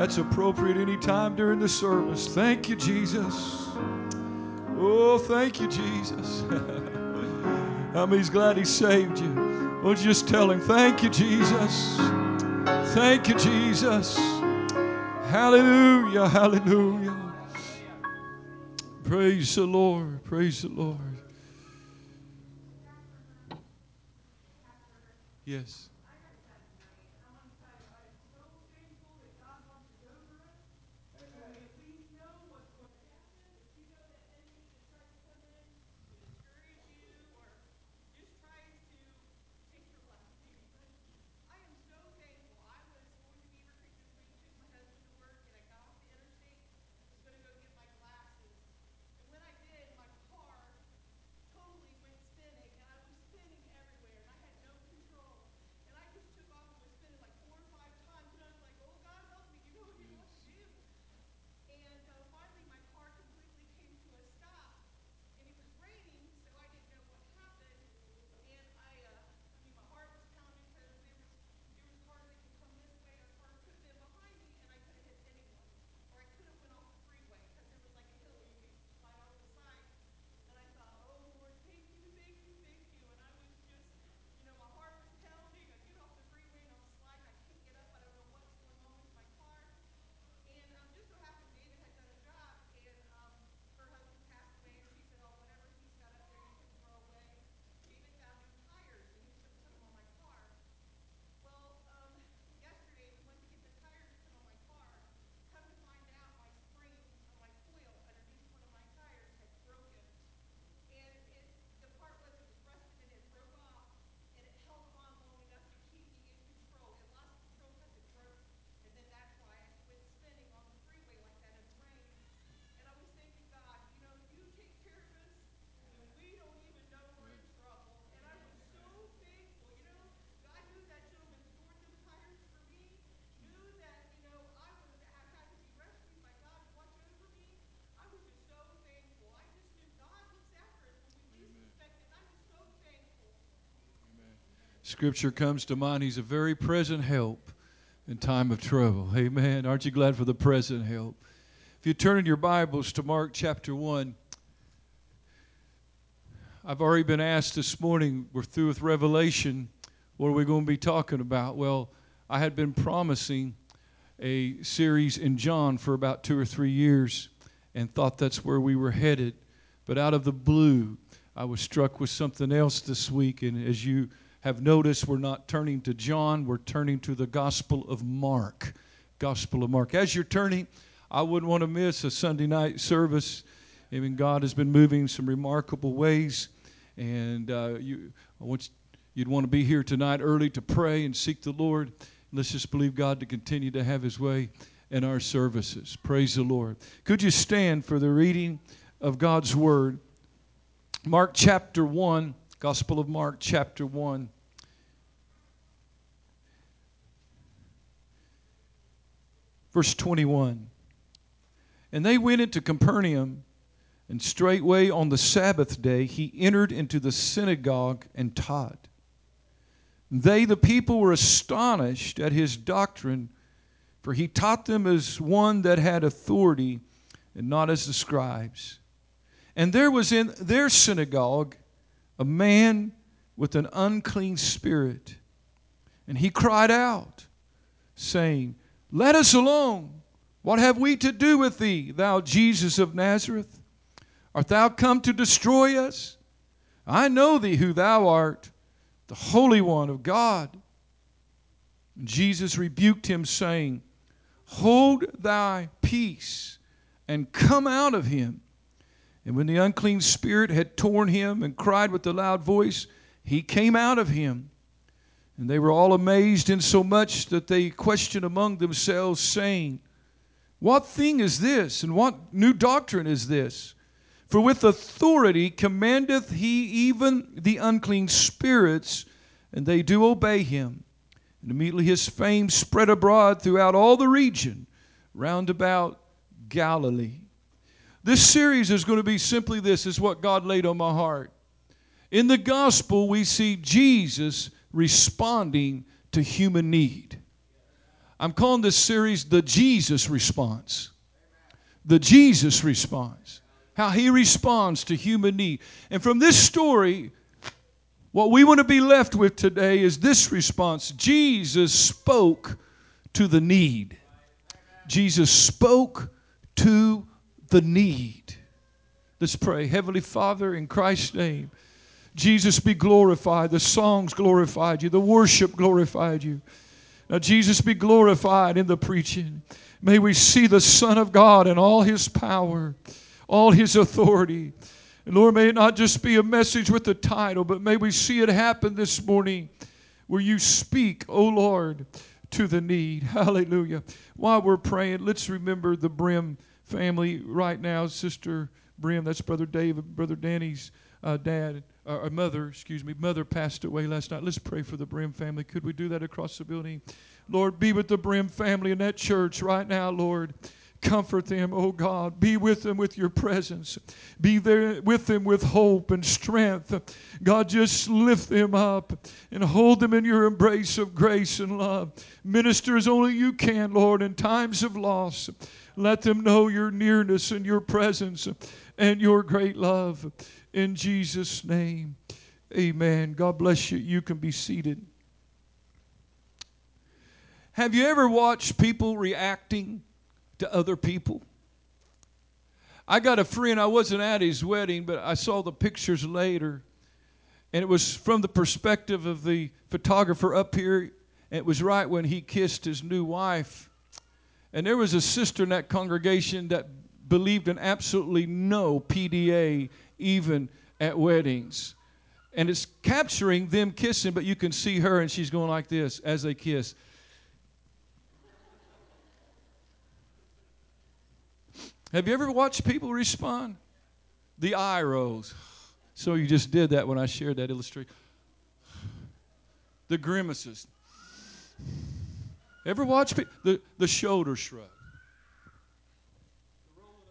That's appropriate any time during the service. Thank you, Jesus. Oh, thank you, Jesus. How many's glad He saved you? Won't you just tell Him, thank you, Jesus. Thank you, Jesus. Hallelujah, hallelujah. Praise the Lord, praise the Lord. Yes. Scripture comes to mind. He's a very present help in time of trouble. Amen. Aren't you glad for the present help? If you turn in your Bibles to Mark chapter 1, I've already been asked this morning, we're through with Revelation, what are we going to be talking about? Well, I had been promising a series in John for about 2 or 3 years and thought that's where we were headed. But out of the blue, I was struck with something else this week, and as you have noticed, we're not turning to John, we're turning to the Gospel of Mark. Gospel of Mark. As you're turning, I wouldn't want to miss a Sunday night service. I mean, God has been moving some remarkable ways, and you'd want to be here tonight early to pray and seek the Lord. Let's just believe God to continue to have His way in our services. Praise the Lord. Could you stand for the reading of God's Word? Mark chapter 1. Gospel of Mark, chapter 1. Verse 21. And they went into Capernaum, and straightway on the Sabbath day he entered into the synagogue and taught. They, the people, were astonished at his doctrine, for he taught them as one that had authority, and not as the scribes. And there was in their synagogue a man with an unclean spirit. And he cried out, saying, Let us alone. What have we to do with thee, thou Jesus of Nazareth? Art thou come to destroy us? I know thee who thou art, the Holy One of God. And Jesus rebuked him, saying, Hold thy peace, and come out of him. And when the unclean spirit had torn him and cried with a loud voice, he came out of him. And they were all amazed insomuch that they questioned among themselves, saying, What thing is this, and what new doctrine is this? For with authority commandeth he even the unclean spirits, and they do obey him. And immediately his fame spread abroad throughout all the region round about Galilee. This series is going to be simply this, is what God laid on my heart. In the gospel, we see Jesus responding to human need. I'm calling this series The Jesus Response. The Jesus Response. How He responds to human need. And from this story, what we want to be left with today is this response. Jesus spoke to the need. Jesus spoke to the need. Let's pray. Heavenly Father, in Christ's name, Jesus be glorified. The songs glorified you. The worship glorified you. Now, Jesus be glorified in the preaching. May we see the Son of God in all His power, all His authority. And Lord, may it not just be a message with a title, but may we see it happen this morning where you speak, oh Lord, to the need. Hallelujah. While we're praying, let's remember the Brim family right now. Sister Brim, that's Brother David, Brother Danny's mother passed away last night. Let's pray for the Brim family. Could we do that across the building? Lord, be with the Brim family in that church right now, Lord. Comfort them, oh God. Be with them with your presence. Be there with them with hope and strength. God, just lift them up and hold them in your embrace of grace and love. Minister as only you can, Lord, in times of loss. Let them know your nearness and your presence and your great love. In Jesus' name, amen. God bless you. You can be seated. Have you ever watched people reacting to other people? I got a friend, I wasn't at his wedding, but I saw the pictures later, and it was from the perspective of the photographer up here. It was right when he kissed his new wife. And there was a sister in that congregation that believed in absolutely no PDA, even at weddings. And it's capturing them kissing, but you can see her, and she's going like this as they kiss. Have you ever watched people respond? The eye rolls. So you just did that when I shared that illustration. The grimaces. Ever watch people? The shoulder shrug. The rolling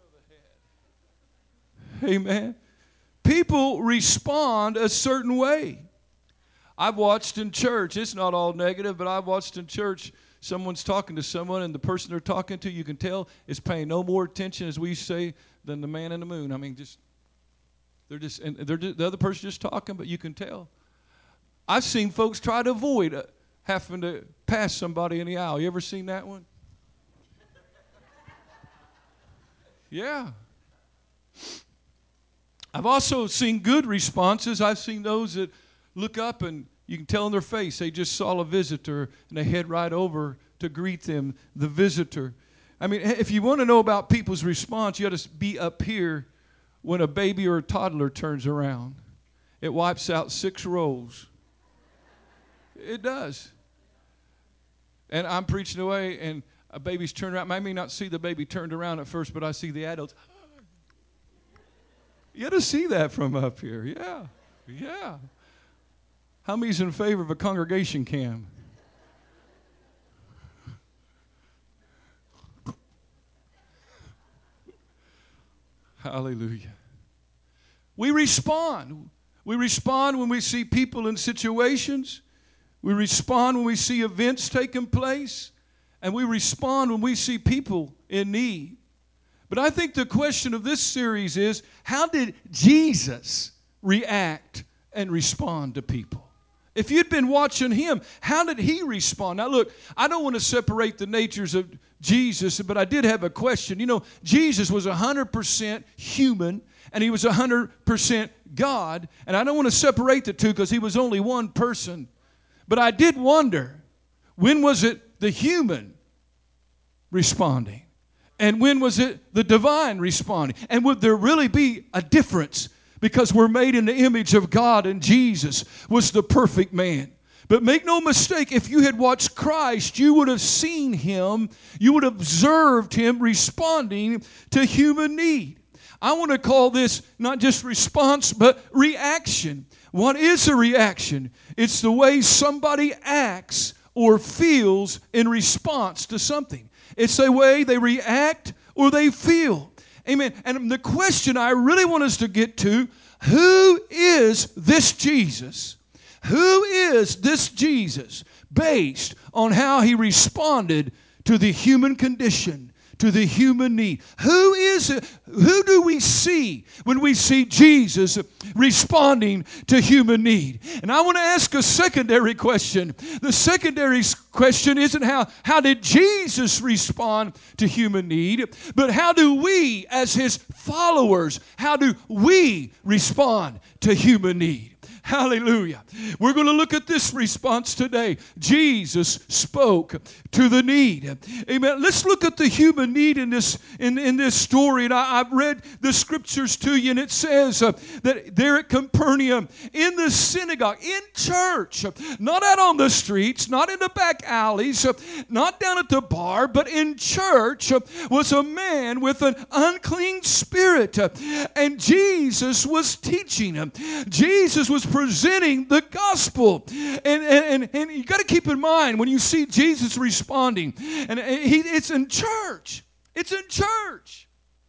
of the head. Amen. People respond a certain way. I've watched in church. It's not all negative, but I've watched in church. Someone's talking to someone, and the person they're talking to, you can tell, is paying no more attention, as we say, than the man in the moon. I mean, the other person just talking, but you can tell. I've seen folks try to avoid having to pass somebody in the aisle. You ever seen that one? Yeah. I've also seen good responses. I've seen those that look up and you can tell in their face they just saw a visitor and they head right over to greet them, the visitor. I mean, if you want to know about people's response, you got to be up here when a baby or a toddler turns around. It wipes out 6 rows. It does. And I'm preaching away and a baby's turned around. I may not see the baby turned around at first, but I see the adults. You got to see that from up here. Yeah. Yeah. How many's in favor of a congregation cam? Hallelujah. We respond. We respond when we see people in situations. We respond when we see events taking place. And we respond when we see people in need. But I think the question of this series is, how did Jesus react and respond to people? If you'd been watching him, how did he respond? Now look, I don't want to separate the natures of Jesus, but I did have a question. You know, Jesus was 100% human, and he was 100% God. And I don't want to separate the two because he was only one person. But I did wonder, when was it the human responding? And when was it the divine responding? And would there really be a difference? Because we're made in the image of God, and Jesus was the perfect man. But make no mistake, if you had watched Christ, you would have seen him, you would have observed him responding to human need. I want to call this not just response, but reaction. What is a reaction? It's the way somebody acts or feels in response to something. It's the way they react or they feel. Amen. And the question I really want us to get to, who is this Jesus Who is this Jesus based on how he responded to the human condition, to the human need? Who is it? Who do we see when we see Jesus responding to human need? And I want to ask a secondary question. The secondary question isn't how did Jesus respond to human need, but how do we as his followers, how do we respond to human need? Hallelujah. We're going to look at this response today. Jesus spoke to the need. Amen. Let's look at the human need in this story. And I've read the scriptures to you, and it says that there at Capernaum, in the synagogue, in church, not out on the streets, not in the back alleys, not down at the bar, but in church, was a man with an unclean spirit. And Jesus was teaching him. Jesus was presenting the gospel. And you got to keep in mind when you see Jesus responding, and it's in church. It's in church.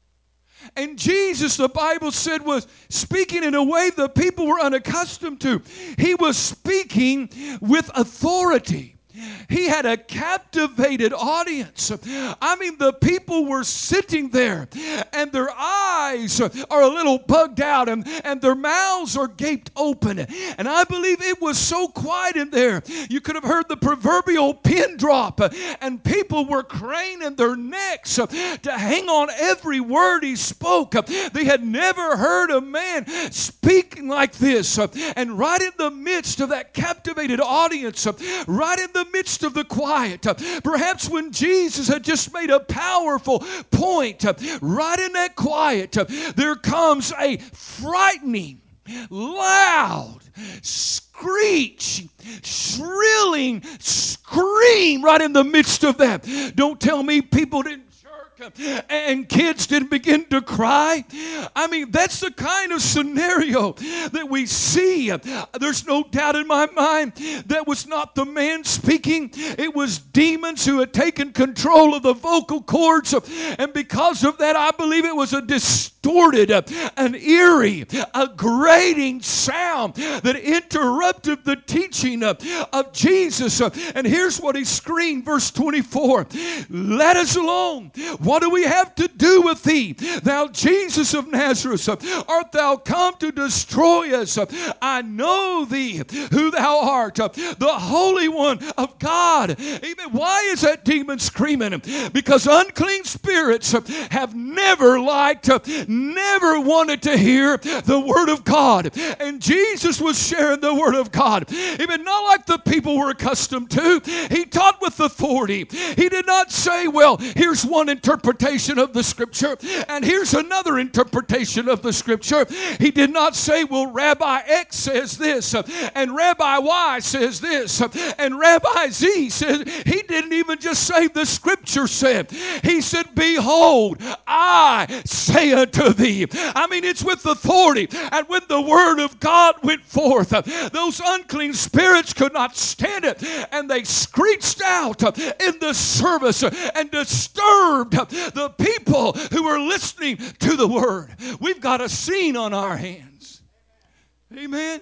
And Jesus, the Bible said, was speaking in a way the people were unaccustomed to. He was speaking with authority. He had a captivated audience. I mean, the people were sitting there, and their eyes are a little bugged out, and their mouths are gaped open. And I believe it was so quiet in there, you could have heard the proverbial pin drop, and people were craning their necks to hang on every word he spoke. They had never heard a man speaking like this. And right in the midst of that captivated audience, right in the midst of the quiet, perhaps when Jesus had just made a powerful point, right in that quiet, there comes a frightening, loud screech, shrilling scream right in the midst of that. Don't tell me people didn't and kids didn't begin to cry. I mean, that's the kind of scenario that we see. There's no doubt in my mind that was not the man speaking. It was demons who had taken control of the vocal cords. And because of that, I believe it was a distorted, an eerie, a grating sound that interrupted the teaching of Jesus. And here's what he screamed, verse 24. Let us alone. What do we have to do with thee, thou Jesus of Nazareth? Art thou come to destroy us? I know thee, who thou art, the Holy One of God. Amen. Why is that demon screaming? Because unclean spirits have never liked, never wanted to hear the Word of God. And Jesus was sharing the Word of God. Even not like the people were accustomed to. He taught with authority. He did not say, well, here's one interpretation of the Scripture, and here's another interpretation of the Scripture. He did not say, well, Rabbi X says this, and Rabbi Y says this, and Rabbi Z says. He didn't even just say the Scripture said. He said, behold, I say unto thee. I mean, it's with authority. And when the Word of God went forth, those unclean spirits could not stand it, and they screeched out in the service and disturbed the people who were listening to the Word. We've got a scene on our hands. Amen.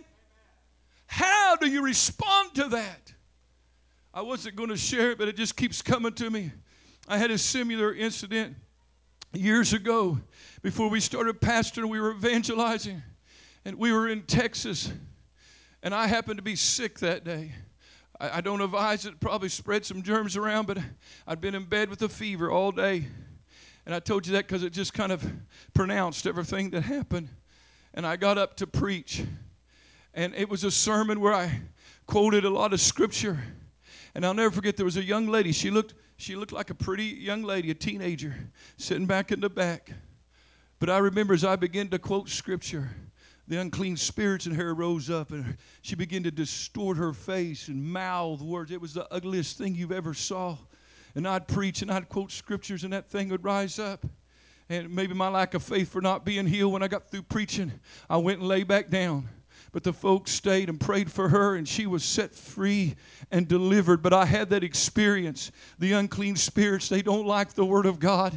How do you respond to that? I wasn't going to share it, but it just keeps coming to me. I had a similar incident years ago. Before we started pastoring, we were evangelizing, and we were in Texas, and I happened to be sick that day. I don't advise it, probably spread some germs around, but I'd been in bed with a fever all day. And I told you that because it just kind of pronounced everything that happened. And I got up to preach. And it was a sermon where I quoted a lot of Scripture. And I'll never forget, there was a young lady. She looked like a pretty young lady, a teenager, sitting back in the back. But I remember as I began to quote Scripture, the unclean spirits in her rose up, and she began to distort her face and mouth words. It was the ugliest thing you've ever saw. And I'd preach and I'd quote scriptures, and that thing would rise up. And maybe my lack of faith for not being healed, when I got through preaching, I went and lay back down. But the folks stayed and prayed for her, and she was set free and delivered. But I had that experience. The unclean spirits, they don't like the Word of God.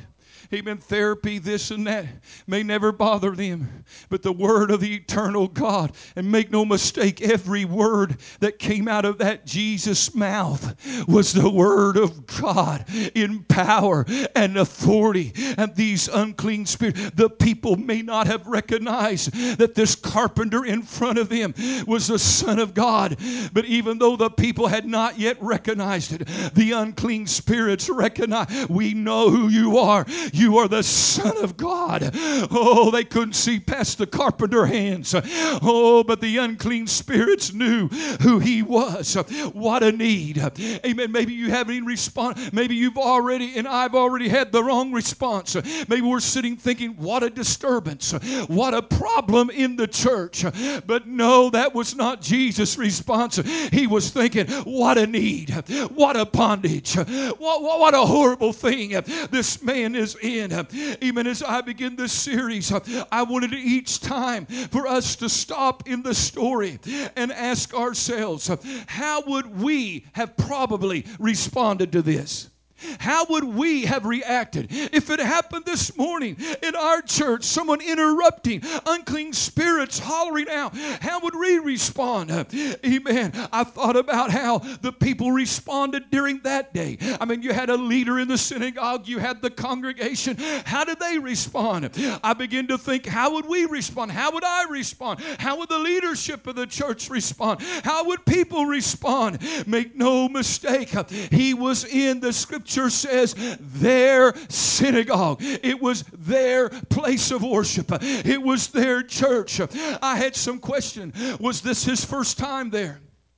Amen. Therapy, this and that may never bother them. But the word of the eternal God, and make no mistake, every word that came out of that Jesus mouth was the word of God in power and authority. And these unclean spirits, the people may not have recognized that this carpenter in front of them was the Son of God. But even though the people had not yet recognized it, the unclean spirits recognized, we know who you are. You are the Son of God. Oh, they couldn't see past the carpenter hands. Oh, but the unclean spirits knew who he was. What a need. Amen. Maybe you haven't even responded. Maybe you've already, and I've already had the wrong response. Maybe we're sitting thinking, what a disturbance. What a problem in the church. But no, that was not Jesus' response. He was thinking, what a need. What a bondage. What a horrible thing this man is in. Even as I begin this series, I wanted each time for us to stop in the story and ask ourselves, how would we have probably responded to this? How would we have reacted if it happened this morning in our church? Someone interrupting, unclean spirits hollering out. How would we respond? Amen. I thought about how the people responded during that day. I mean, you had a leader in the synagogue. You had the congregation. How did they respond? I began to think, how would we respond? How would I respond? How would the leadership of the church respond? How would people respond? Make no mistake, he was in the scripture says their synagogue. It was their place of worship. It was their church. I had some question. Was this his first time there?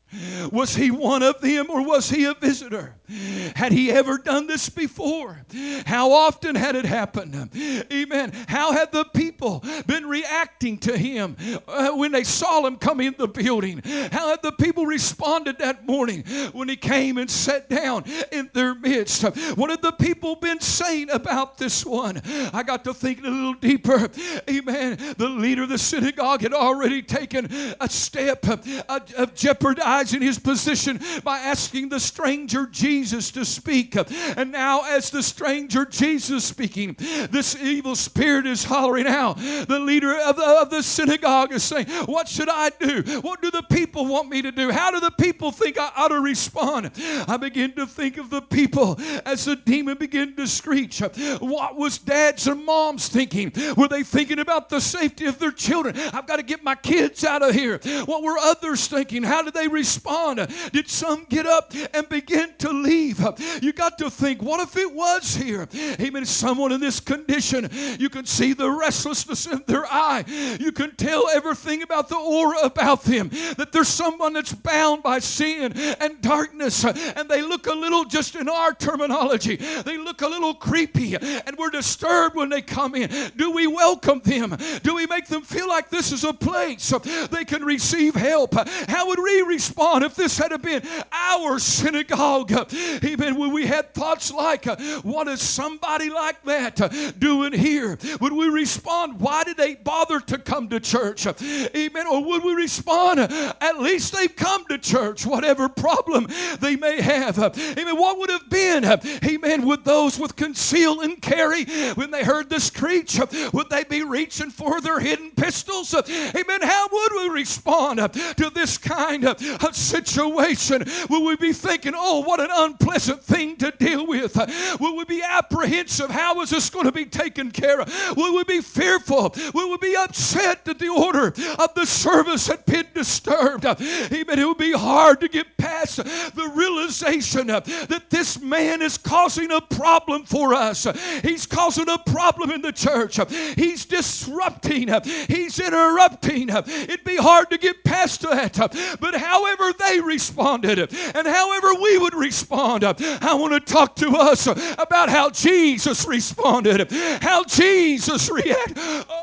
Was he one of them, or was he a visitor? Had he ever done this before? How often had it happened? Amen. How had the people been reacting to him when they saw him come in the building? How had the people responded that morning when he came and sat down in their midst? What had the people been saying about this one? I got to thinking a little deeper. Amen. The leader of the synagogue had already taken a step of jeopardizing his position by asking the stranger Jesus to speak. And now as the stranger Jesus speaking, this evil spirit is hollering out. The leader of the synagogue is saying, what should I do? What do the people want me to do? How do the people think I ought to respond? I begin to think of the people as the demon began to screech. What was dads and moms thinking? Were they thinking about the safety of their children? I've got to get my kids out of here. What were others thinking? How did they respond? Did some get up and begin to leave? You got to think, what if it was here? Amen. Someone in this condition, you can see the restlessness in their eye. You can tell everything about the aura about them, that there's someone that's bound by sin and darkness, and they look a little, just in our terminology, they look a little creepy, and we're disturbed when they come in. Do we welcome them? Do we make them feel like this is a place they can receive help? How would we respond if this had been our synagogue? Amen. When we had thoughts like, what is somebody like that doing here? Would we respond, why did they bother to come to church? Amen. Or would we respond, at least they've come to church, whatever problem they may have? Amen. What would have been, amen, with those with conceal and carry, when they heard the screech, would they be reaching for their hidden pistols? Amen. How would we respond to this kind of situation? Will we be thinking, oh, what an unpleasant thing to deal with? Will we be apprehensive? How is this going to be taken care of? Will we be fearful? Will we be upset that the order of the service had been disturbed? Amen. It would be hard to get past the realization that this man is causing a problem for us. He's causing a problem in the church. He's disrupting. He's interrupting. It'd be hard to get past that. But however they responded and however we would respond, I want to talk to us about how Jesus responded, how Jesus reacted.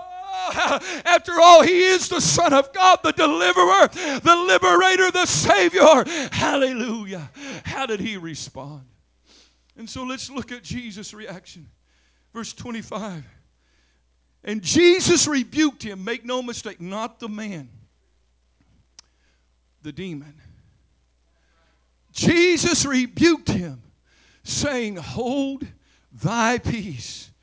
After all, he is the Son of God, the deliverer, the liberator, the Savior. Hallelujah. How did he respond? And so let's look at Jesus' reaction. Verse 25. And Jesus rebuked him. Make no mistake, not the man, the demon. Jesus rebuked him, saying, hold thy peace,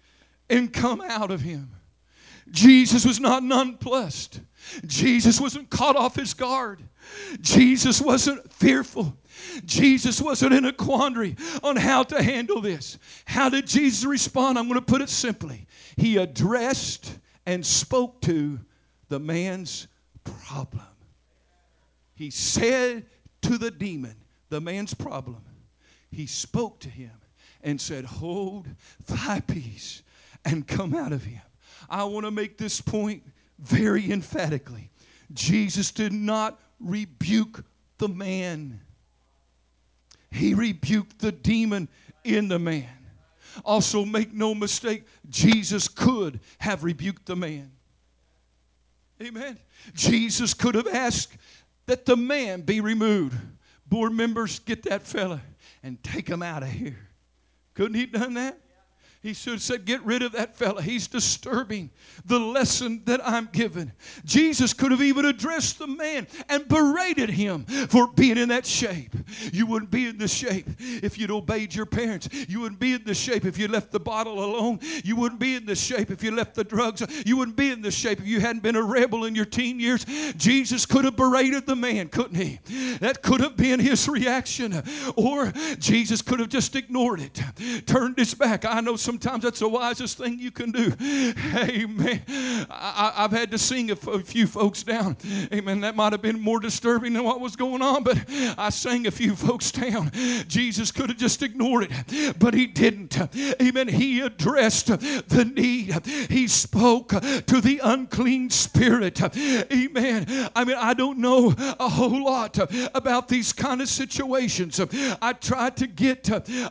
and come out of him. Jesus was not nonplussed. Jesus wasn't caught off his guard. Jesus wasn't fearful. Jesus wasn't in a quandary on how to handle this. How did Jesus respond? I'm going to put it simply. He addressed and spoke to the man's problem. He said to the demon, the man's problem, he spoke to him and said, hold thy peace and come out of him. I want to make this point very emphatically. Jesus did not rebuke the man. He rebuked the demon in the man. Also, make no mistake, Jesus could have rebuked the man. Amen. Jesus could have asked that the man be removed. Board members, get that fella and take him out of here. Couldn't he have done that? He should have said, get rid of that fella. He's disturbing the lesson that I'm giving. Jesus could have even addressed the man and berated him for being in that shape. You wouldn't be in this shape if you'd obeyed your parents. You wouldn't be in this shape if you left the bottle alone. You wouldn't be in this shape if you left the drugs. You wouldn't be in this shape if you hadn't been a rebel in your teen years. Jesus could have berated the man, couldn't he? That could have been his reaction. Or Jesus could have just ignored it, turned his back. I know sometimes that's the wisest thing you can do. Amen. I've had to sing a few folks down. Amen. That might have been more disturbing than what was going on, but I sang a few folks down. Jesus could have just ignored it, but he didn't. Amen. He addressed the need. He spoke to the unclean spirit. Amen. I mean, I don't know a whole lot about these kind of situations. I tried to get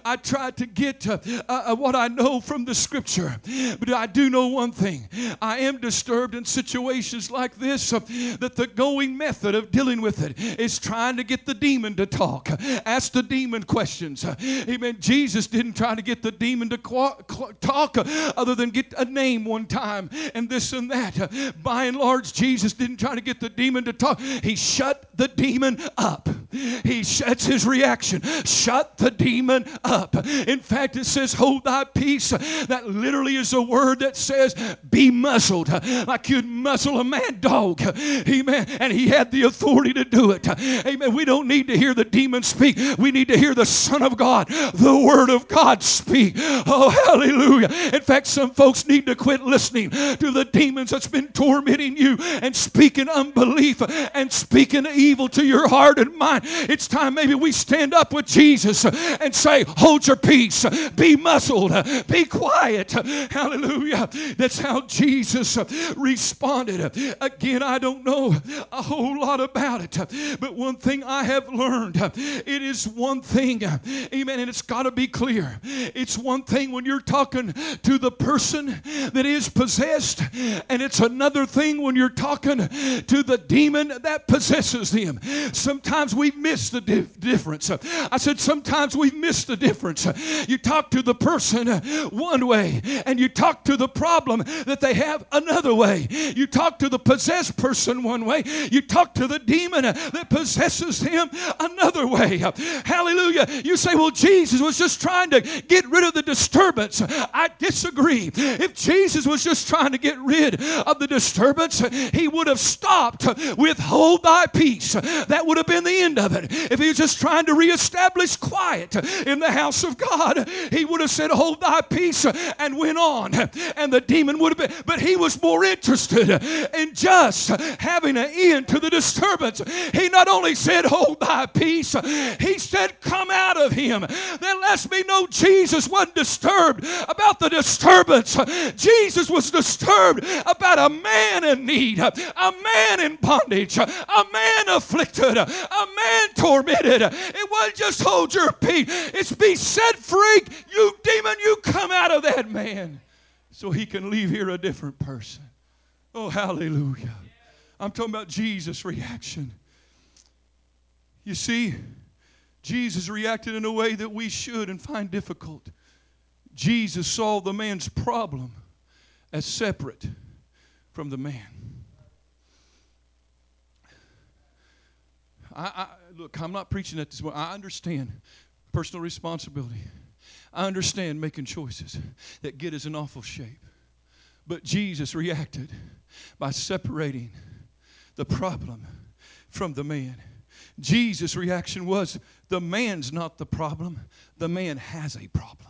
what I know from the scripture, but I do know one thing. I am disturbed in situations like this that the going method of dealing with it is trying to get the demon to talk. Ask the demon questions. Amen. Jesus didn't try to get the demon to talk other than get a name one time and this and that. By and large, Jesus didn't try to get the demon to talk. He shut the demon up. That's his reaction. Shut the demon up. In fact, it says, hold thy peace. That literally is a word that says, be muzzled. Like you'd muzzle a mad dog. Amen. And he had the authority to do it. Amen. We don't need to hear the demon speak. We need to hear the Son of God, the Word of God speak. Oh, hallelujah. In fact, some folks need to quit listening to the demons that's been tormenting you and speaking unbelief and speaking evil to your heart and mind. It's time maybe we stand up with Jesus and say, hold your peace. Be muzzled. Be quiet. Hallelujah. That's how Jesus responded. Again, I don't know a whole lot about it, but one thing I have learned, it is one thing, amen, and it's got to be clear. It's one thing when you're talking to the person that is possessed, and it's another thing when you're talking to the demon that possesses them. Sometimes we miss the difference. I said sometimes we miss the difference. You talk to the person one way, and you talk to the problem that they have another way. You talk to the possessed person one way. You talk to the demon that possesses him another way. Hallelujah. You say, well, Jesus was just trying to get rid of the disturbance. I disagree. If Jesus was just trying to get rid of the disturbance, he would have stopped with hold thy peace. That would have been the end of it. If he was just trying to reestablish quiet in the house of God, he would have said, hold thy peace, and went on. And the demon would have been, but he was more interested in just having an end to the disturbance. He not only said, hold thy peace, he said, come out of him. That lets me know Jesus wasn't disturbed about the disturbance. Jesus was disturbed about a man in need, a man in bondage, a man afflicted, a man tormented. It wasn't just hold your peace. It's be set free. You demon, you come out of that man so he can leave here a different person. Oh, hallelujah. I'm talking about Jesus' reaction. You see, Jesus reacted in a way that we should and find difficult. Jesus saw the man's problem as separate from the man. Look, I'm not preaching at this point. I understand personal responsibility. I understand making choices that get us in awful shape. But Jesus reacted by separating the problem from the man. Jesus' reaction was, the man's not the problem. The man has a problem.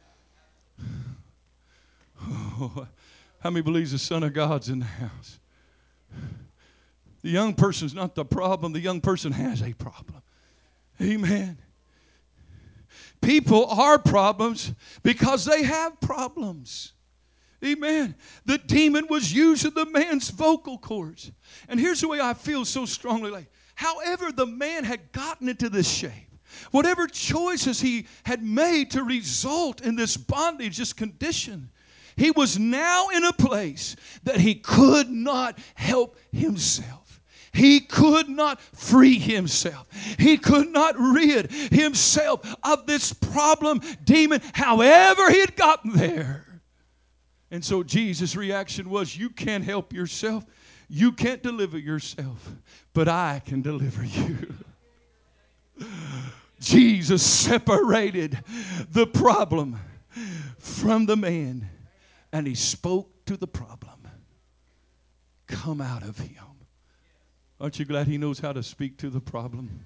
Oh, how many believes the Son of God's in the house? The young person's not the problem. The young person has a problem. Amen. People are problems because they have problems. Amen. The demon was using the man's vocal cords. And here's the way I feel so strongly. Like, however the man had gotten into this shape, whatever choices he had made to result in this bondage, this condition, he was now in a place that he could not help himself. He could not free himself. He could not rid himself of this problem, demon, however he had gotten there. And so Jesus' reaction was, you can't help yourself. You can't deliver yourself, but I can deliver you. Jesus separated the problem from the man, and he spoke to the problem. Come out of him. Aren't you glad he knows how to speak to the problem?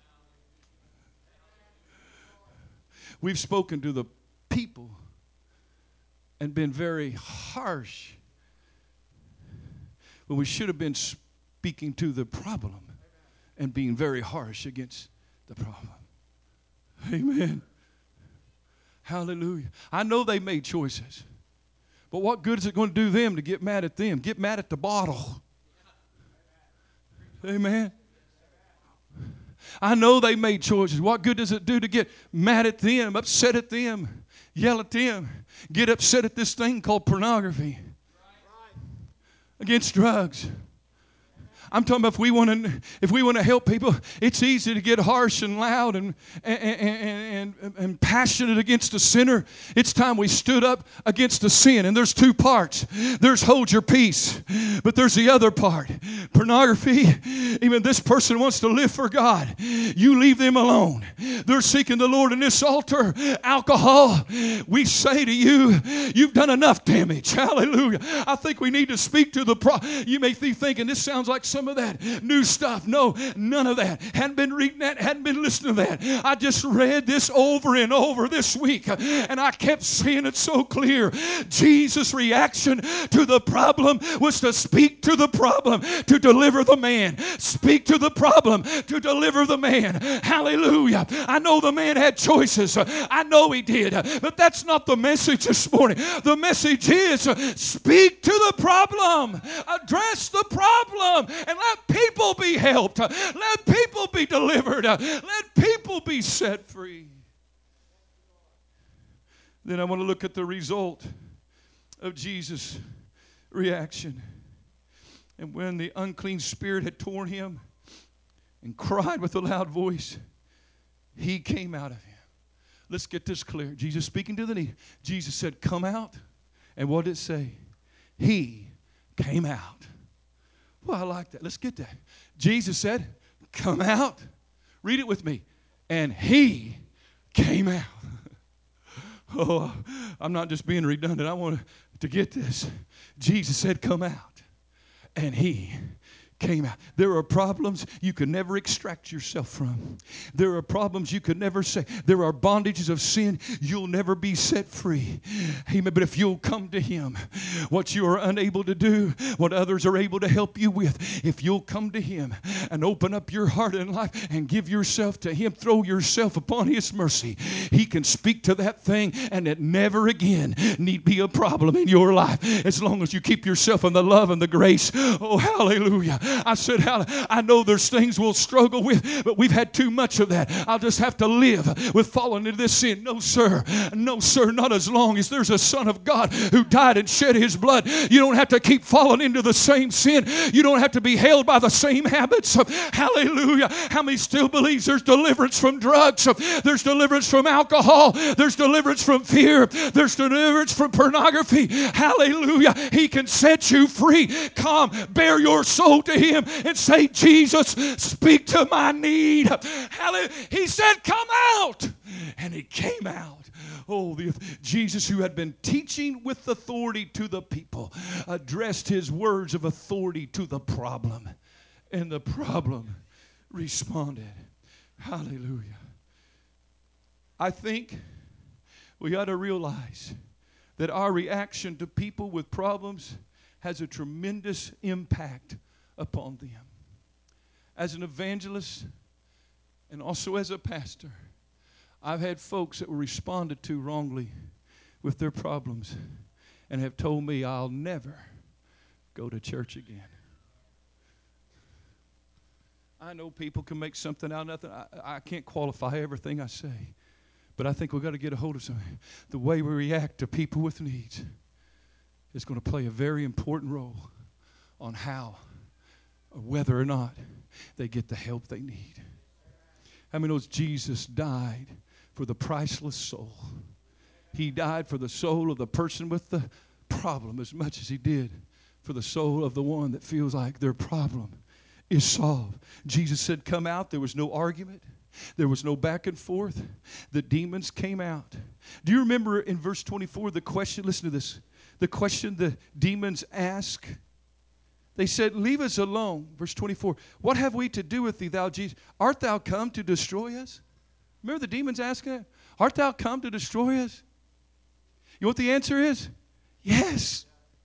We've spoken to the people and been very harsh when we should have been speaking to the problem and being very harsh against the problem. Amen. Hallelujah. I know they made choices, but what good is it going to do them to get mad at them? Get mad at the bottle. Amen. I know they made choices. What good does it do to get mad at them, upset at them, yell at them, get upset at this thing called pornography, against drugs? I'm talking about if we want to help people, it's easy to get harsh and loud and passionate against the sinner. It's time we stood up against the sin. And there's two parts. There's hold your peace, but there's the other part. Pornography, even this person wants to live for God. You leave them alone. They're seeking the Lord in this altar. Alcohol, we say to you, you've done enough damage. Hallelujah. I think we need to speak to the You may be thinking, this sounds like some of that new stuff. No, none of that. Hadn't been reading that, hadn't been listening to that. I just read this over and over this week, and I kept seeing it so clear. Jesus' reaction to the problem was to speak to the problem to deliver the man. Speak to the problem to deliver the man. Hallelujah. I know the man had choices. I know he did. But that's not the message this morning. The message is speak to the problem. Address the problem. And let people be helped. Let people be delivered. Let people be set free. Then I want to look at the result of Jesus' reaction. And when the unclean spirit had torn him and cried with a loud voice, he came out of him. Let's get this clear. Jesus speaking to the need. Jesus said, come out. And what did it say? He came out. Well, I like that. Let's get that. Jesus said, come out. Read it with me. And he came out. Oh, I'm not just being redundant. I want to get this. Jesus said, come out. And he came out. There are problems you could never extract yourself from. There are problems you could never say. There are bondages of sin you'll never be set free. Amen. But if you'll come to him, what you are unable to do, what others are able to help you with, if you'll come to him and open up your heart and life and give yourself to him, throw yourself upon his mercy, he can speak to that thing and it never again need be a problem in your life as long as you keep yourself in the love and the grace. Oh, hallelujah. I said, I know there's things we'll struggle with, but we've had too much of that. I'll just have to live with falling into this sin. No, sir. No, sir. Not as long as there's a Son of God who died and shed his blood. You don't have to keep falling into the same sin. You don't have to be held by the same habits. Hallelujah. How many still believes there's deliverance from drugs? There's deliverance from alcohol. There's deliverance from fear. There's deliverance from pornography. Hallelujah. He can set you free. Come, bear your soul to him and say, Jesus, speak to my need. Hallelujah. He said, come out. And he came out. Oh, Jesus, who had been teaching with authority to the people, addressed his words of authority to the problem. And the problem responded. Hallelujah. I think we ought to realize that our reaction to people with problems has a tremendous impact upon them. As an evangelist and also as a pastor, I've had folks that were responded to wrongly with their problems and have told me I'll never go to church again. I know people can make something out of nothing. I can't qualify everything I say. But I think we've got to get a hold of something. The way we react to people with needs is going to play a very important role on how or whether or not they get the help they need. How many knows Jesus died for the priceless soul? He died for the soul of the person with the problem as much as he did for the soul of the one that feels like their problem is solved. Jesus said, come out. There was no argument. There was no back and forth. The demons came out. Do you remember in verse 24 the question? Listen to this. The question the demons asked. They said, leave us alone. Verse 24. What have we to do with thee, thou Jesus? Art thou come to destroy us? Remember the demons asking that? Art thou come to destroy us? You know what the answer is? Yes.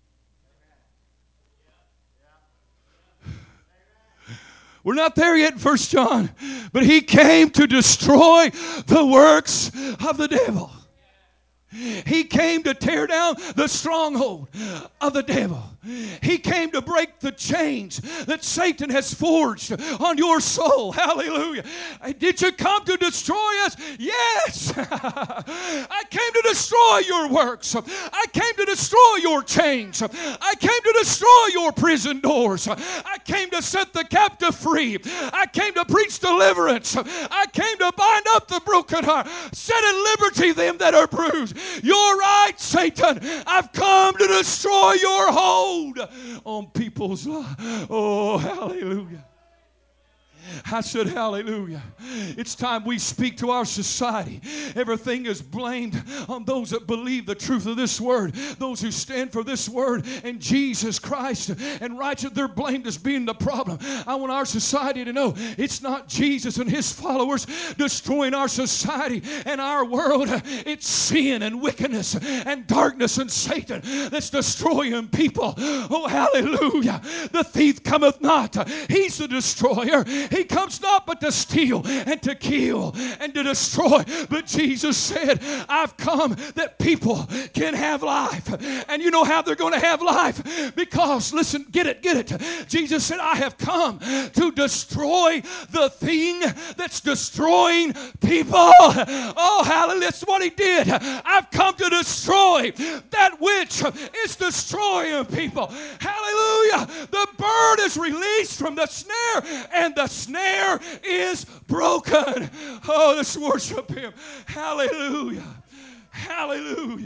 We're not there yet in 1 John. But he came to destroy the works of the devil. He came to tear down the stronghold of the devil. He came to break the chains that Satan has forged on your soul. Hallelujah. Did you come to destroy us? Yes. I came to destroy your works. I came to destroy your chains. I came to destroy your prison doors. I came to set the captive free. I came to preach deliverance. I came to bind up the broken heart. Set at liberty them that are bruised. You're right, Satan. I've come to destroy your hold on people's lives. Oh, hallelujah. I said, hallelujah. It's time we speak to our society. Everything is blamed on those that believe the truth of this word, those who stand for this word and Jesus Christ and righteous. They're blamed as being the problem. I want our society to know it's not Jesus and his followers destroying our society and our world. It's sin and wickedness and darkness and Satan that's destroying people. Oh, hallelujah. The thief cometh not. He's the destroyer. He comes not but to steal and to kill and to destroy. But Jesus said, I've come that people can have life. And you know how they're going to have life? Because, listen, get it. Jesus said, I have come to destroy the thing that's destroying people. Oh, hallelujah. That's what he did. I've come to destroy that which is destroying people. Hallelujah. The bird is released from the snare, and the snare is broken. Oh, let's worship him. Hallelujah. Hallelujah.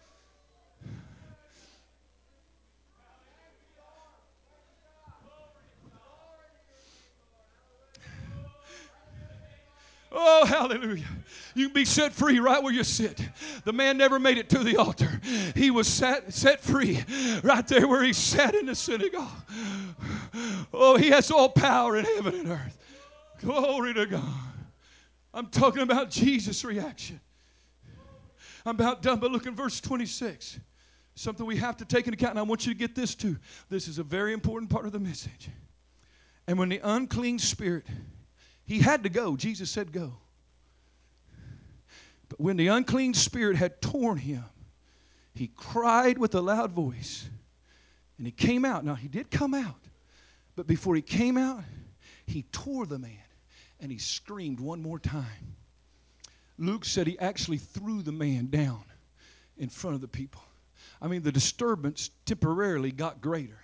Oh, hallelujah. You can be set free right where you sit. The man never made it to the altar. He was set free right there where he sat in the synagogue. Oh, he has all power in heaven and earth. Glory to God. I'm talking about Jesus' reaction. I'm about done, but look in verse 26. Something we have to take into account, and I want you to get this too. This is a very important part of the message. And when the unclean spirit, he had to go. Jesus said go. But when the unclean spirit had torn him, he cried with a loud voice. And he came out. Now, he did come out. But before he came out, he tore the man. And he screamed one more time. Luke said he actually threw the man down in front of the people. I mean, the disturbance temporarily got greater.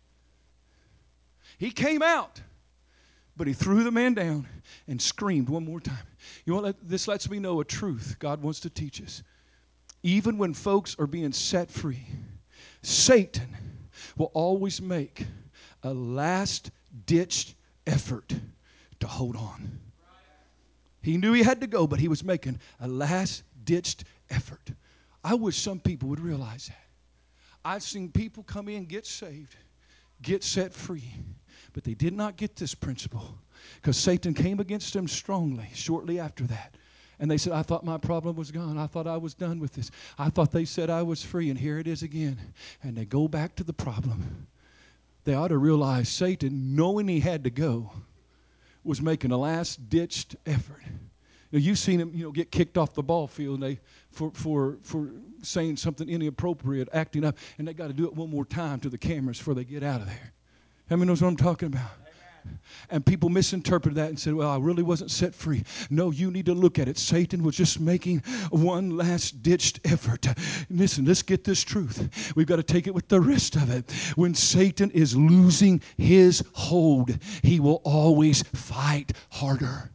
He came out. But he threw the man down and screamed one more time. You know what? This lets me know a truth God wants to teach us. Even when folks are being set free, Satan will always make a last ditched effort to hold on. He knew he had to go, but he was making a last-ditched effort. I wish some people would realize that. I've seen people come in, get saved, get set free, but they did not get this principle because Satan came against them strongly shortly after that. And they said, I thought my problem was gone. I thought I was done with this. I thought they said I was free, and here it is again. And they go back to the problem. They ought to realize Satan, knowing he had to go, was making a last-ditched effort. Now, you've seen him, get kicked off the ball field and for saying something inappropriate, acting up, and they got to do it one more time to the cameras before they get out of there. How many knows what I'm talking about? And people misinterpreted that and said, well, I really wasn't set free. No, you need to look at it. Satan was just making one last-ditched effort. Listen, let's get this truth. We've got to take it with the rest of it. When Satan is losing his hold, he will always fight harder.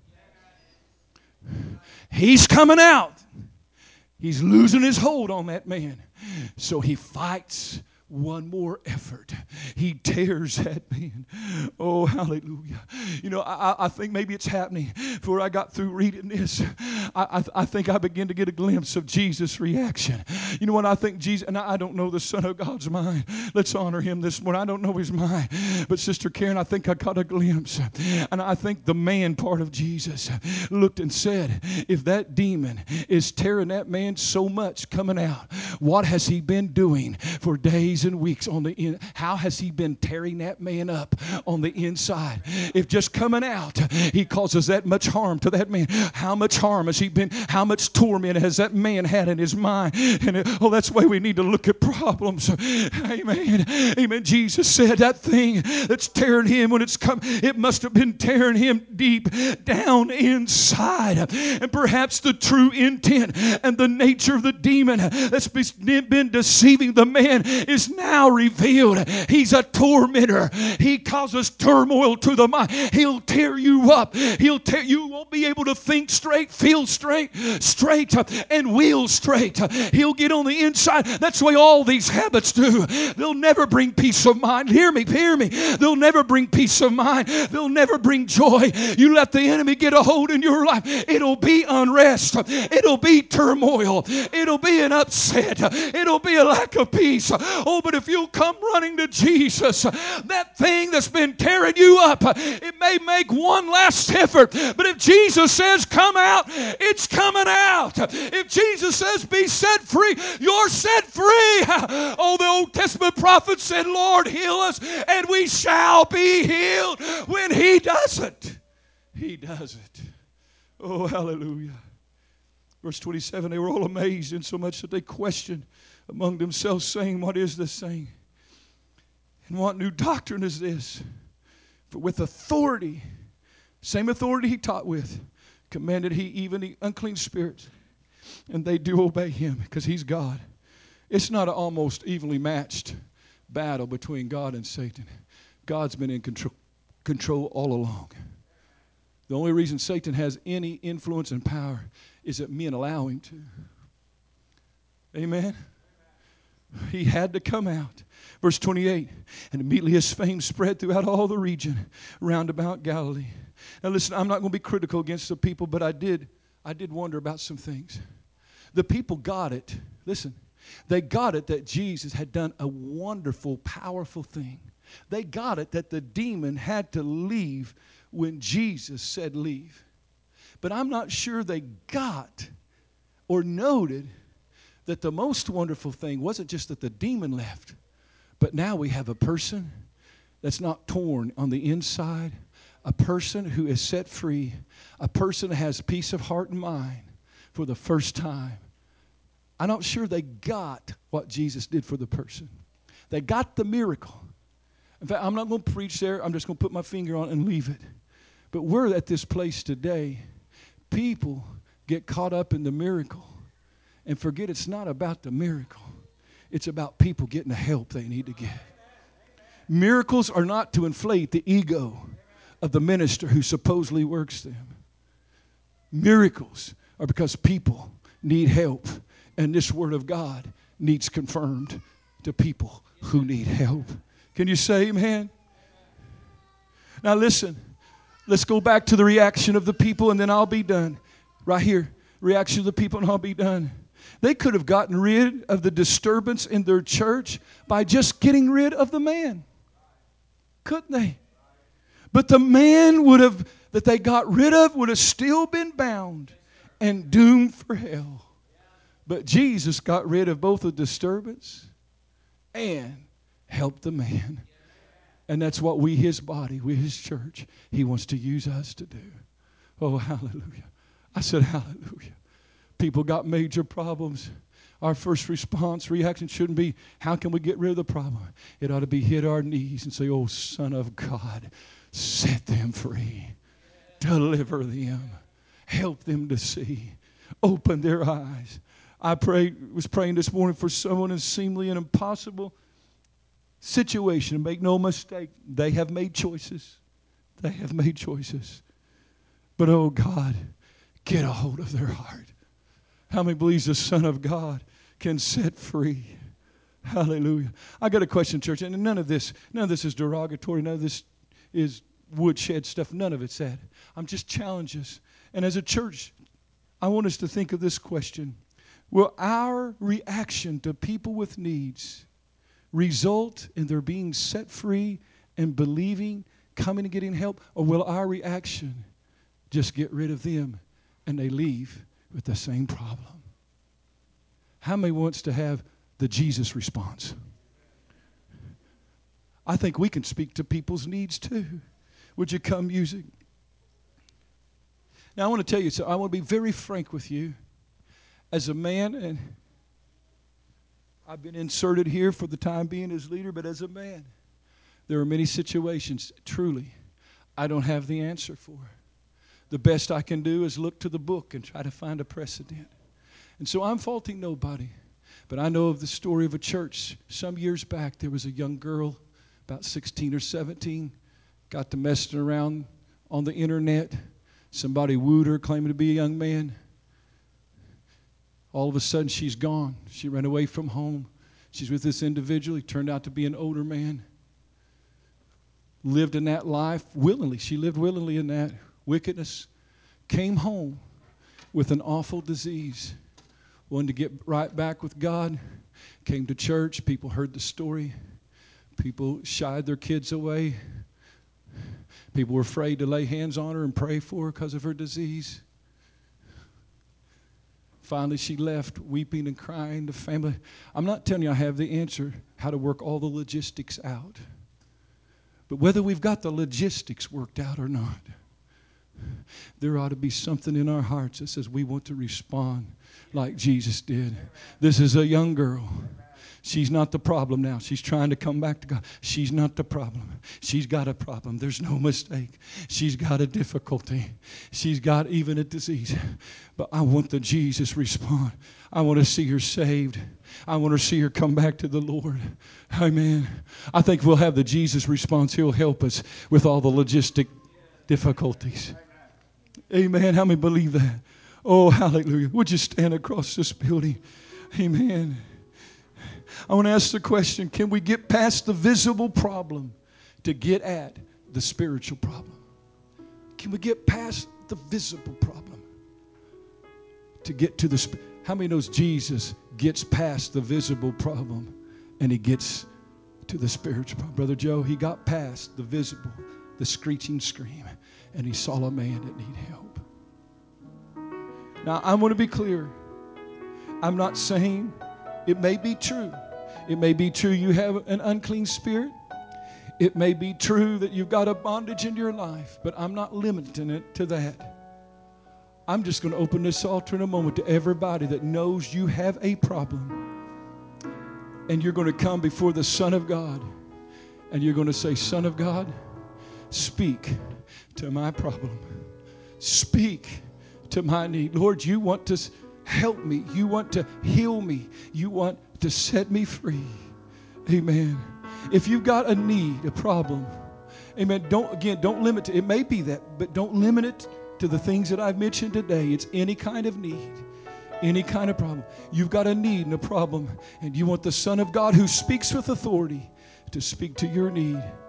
He's coming out. He's losing his hold on that man. So he fights one more effort. He tears that man. Oh, hallelujah. I think maybe it's happening. Before I got through reading this, I think I began to get a glimpse of Jesus' reaction. You know what I think Jesus, and I don't know the Son of God's mind. Let's honor him this morning. I don't know his mind. But Sister Karen, I think I caught a glimpse. And I think the man part of Jesus looked and said, if that demon is tearing that man so much coming out, what has he been doing for days and weeks on the in? How has he been tearing that man up on the inside? If just coming out, he causes that much harm to that man, how much harm has he been? How much torment has that man had in his mind? And that's why we need to look at problems. Amen. Amen. Jesus said that thing that's tearing him when it's come, it must have been tearing him deep down inside. And perhaps the true intent and the nature of the demon that's been deceiving the man is now revealed. He's a tormentor. He causes turmoil to the mind. He'll tear you up. You won't be able to think straight, feel straight, and will straight. He'll get on the inside. That's the way all these habits do. They'll never bring peace of mind. Hear me. They'll never bring peace of mind. They'll never bring joy. You let the enemy get a hold in your life, it'll be unrest. It'll be turmoil. It'll be an upset. It'll be a lack of peace. Oh, but if you'll come running to Jesus, that thing that's been tearing you up, it may make one last effort, but if Jesus says come out, it's coming out. If Jesus says be set free, you're set free. Oh, the Old Testament prophet said, Lord, heal us, and we shall be healed. When he does it, he does it. Oh, hallelujah. Verse 27, they were all amazed insomuch that they questioned among themselves, saying, what is this saying? And what new doctrine is this? For with authority, same authority he taught with, commanded he even the unclean spirits, and they do obey him because he's God. It's not an almost evenly matched battle between God and Satan. God's been in control all along. The only reason Satan has any influence and power is that men allow him to. Amen. He had to come out. Verse 28, and immediately his fame spread throughout all the region round about Galilee. Now listen, I'm not going to be critical against the people, but I did wonder about some things. The people got it. Listen, they got it that Jesus had done a wonderful, powerful thing. They got it that the demon had to leave when Jesus said leave. But I'm not sure they got or noted that the most wonderful thing wasn't just that the demon left, but now we have a person that's not torn on the inside, a person who is set free, a person that has peace of heart and mind for the first time. I'm not sure they got what Jesus did for the person. They got the miracle. In fact, I'm not going to preach there. I'm just going to put my finger on it and leave it. But we're at this place today. People get caught up in the miracle and forget it's not about the miracle. It's about people getting the help they need to get. Miracles are not to inflate the ego of the minister who supposedly works them. Miracles are because people need help, and this word of God needs confirmed to people who need help. Can you say amen? Now listen, let's go back to the reaction of the people and then I'll be done. Right here, reaction of the people and I'll be done. They could have gotten rid of the disturbance in their church by just getting rid of the man. Couldn't they? But the man that they got rid of would have still been bound and doomed for hell. But Jesus got rid of both the disturbance and helped the man. And that's what we, his body, we, his church, he wants to use us to do. Oh, hallelujah. I said hallelujah. People got major problems. Our first response, reaction shouldn't be, how can we get rid of the problem? It ought to be hit our knees and say, oh, Son of God, set them free. Deliver them. Help them to see. Open their eyes. I was praying this morning for someone in seemingly an impossible situation. Make no mistake, they have made choices. They have made choices. But oh God, get a hold of their heart. How many believes the Son of God can set free? Hallelujah. I got a question, church, and none of this is derogatory. None of this is woodshed stuff. None of it's that. I'm just challenging us. And as a church, I want us to think of this question. Will our reaction to people with needs result in their being set free and believing, coming and getting help? Or will our reaction just get rid of them and they leave with the same problem? How many wants to have the Jesus response? I think we can speak to people's needs too. Would you come music? Now I want to tell you, so I want to be very frank with you. As a man, and I've been inserted here for the time being as leader, but as a man, there are many situations, truly, I don't have the answer for. The best I can do is look to the book and try to find a precedent. And so I'm faulting nobody. But I know of the story of a church. Some years back, there was a young girl, about 16 or 17, got to messing around on the internet. Somebody wooed her, claiming to be a young man. All of a sudden, she's gone. She ran away from home. She's with this individual. He turned out to be an older man. Lived in that life willingly. She lived willingly in that wickedness. Came home with an awful disease. Wanted to get right back with God. Came to church. People heard the story. People shied their kids away. People were afraid to lay hands on her and pray for her because of her disease. Finally, she left weeping and crying. The family. I'm not telling you I have the answer how to work all the logistics out. But whether we've got the logistics worked out or not, there ought to be something in our hearts that says we want to respond like Jesus did. This is a young girl. She's not the problem now. She's trying to come back to God. She's not the problem. She's got a problem. There's no mistake. She's got a difficulty. She's got even a disease. But I want the Jesus response. I want to see her saved. I want to see her come back to the Lord. Amen. I think we'll have the Jesus response. He'll help us with all the logistic difficulties. Amen. How many believe that? Oh, hallelujah. Would you stand across this building? Amen. I want to ask the question, can we get past the visible problem to get at the spiritual problem? Can we get past the visible problem to get to the how many knows Jesus gets past the visible problem and he gets to the spiritual problem? Brother Joe, he got past the visible, the screeching scream, and he saw a man that needed help. Now, I want to be clear. I'm not saying it may be true. It may be true you have an unclean spirit. It may be true that you've got a bondage in your life, but I'm not limiting it to that. I'm just going to open this altar in a moment to everybody that knows you have a problem. And you're going to come before the Son of God. And you're going to say, Son of God, speak to my problem. Speak to my need. Lord, you want to help me. You want to heal me. You want to set me free. Amen. If you've got a need, a problem, amen, don't limit it. It may be that, but don't limit it to the things that I've mentioned today. It's any kind of need, any kind of problem. You've got a need and a problem, and you want the Son of God who speaks with authority to speak to your need.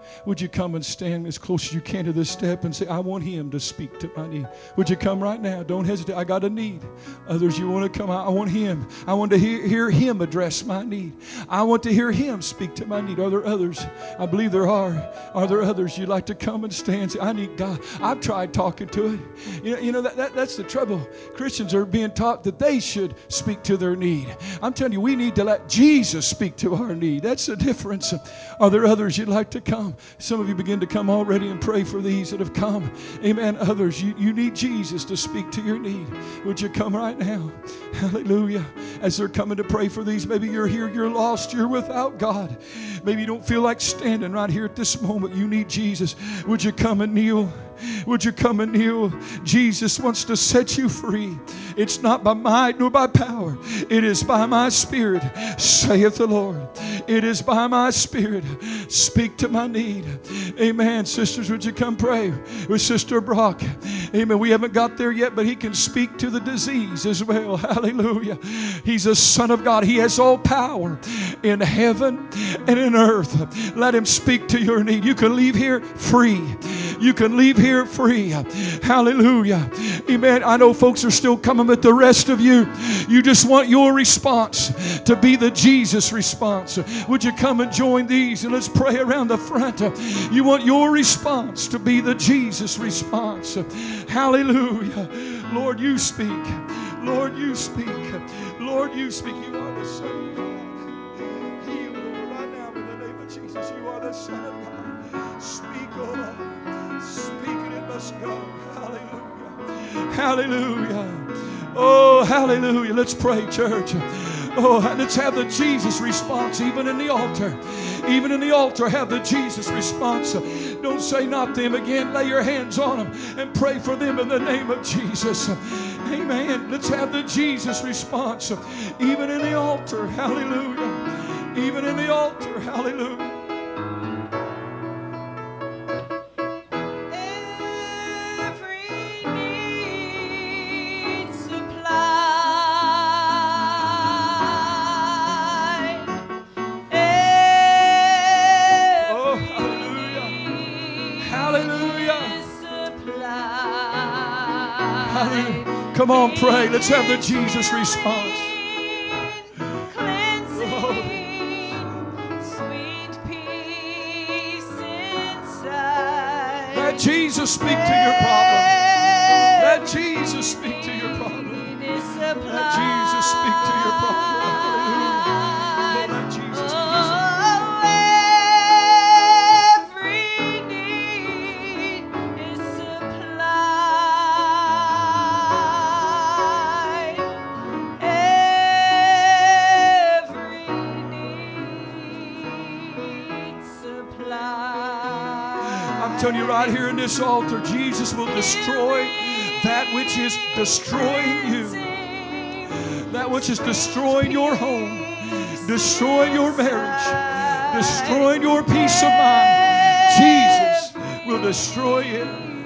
Would you come and stand as close as you can to this step and say, I want Him to speak to my need. Would you come right now? Don't hesitate. I got a need. Others, you want to come? I want Him. I want to hear Him address my need. I want to hear Him speak to my need. Are there others? I believe there are. Are there others you'd like to come and stand and say, I need God? I've tried talking to it. You know that's the trouble. Christians are being taught that they should speak to their need. I'm telling you, we need to let Jesus speak to our need. That's the difference. Are there others you'd like to come? Some of you begin to come already and pray for these that have come. Amen. Others, you need Jesus to speak to your need. Would you come right now? Hallelujah. As they're coming to pray for these, maybe you're here, you're lost, you're without God. Maybe you don't feel like standing right here at this moment. You need Jesus. Would you come and kneel? Would you come and kneel? Jesus wants to set you free. It's not by might nor by power. It is by my Spirit, saith the Lord. It is by my Spirit. Speak to my need. Amen. Sisters, would you come pray with Sister Brock? Amen. We haven't got there yet, but he can speak to the disease as well. Hallelujah. He's a Son of God. He has all power in heaven and in earth. Let Him speak to your need. You can leave here free. You can leave here free. Hallelujah. Amen. I know folks are still coming, but the rest of you, you just want your response to be the Jesus response. Would you come and join these and let's pray around the front. You want your response to be the Jesus response. Hallelujah. Lord, you speak. Lord, you speak. Lord, you speak. You are the Son of God. Heal, Lord, right now in the name of Jesus. You are the Son of God. Speak, oh Lord. Speak and it must go. Hallelujah. Hallelujah. Oh, hallelujah. Let's pray, church. Oh, let's have the Jesus response even in the altar. Even in the altar, have the Jesus response. Don't say not them again. Lay your hands on them and pray for them in the name of Jesus. Amen. Let's have the Jesus response. Even in the altar. Hallelujah. Even in the altar. Hallelujah. Come on, pray. Let's have the Jesus response. Sweet peace inside. Let Jesus speak to your problem. Let Jesus speak to your problem. Let Jesus speak to your problem. Hallelujah. Lord, let Jesus speak. I'm telling you right here in this altar, Jesus will destroy that which is destroying you. That which is destroying your home, destroying your marriage, destroying your peace of mind. Jesus will destroy it.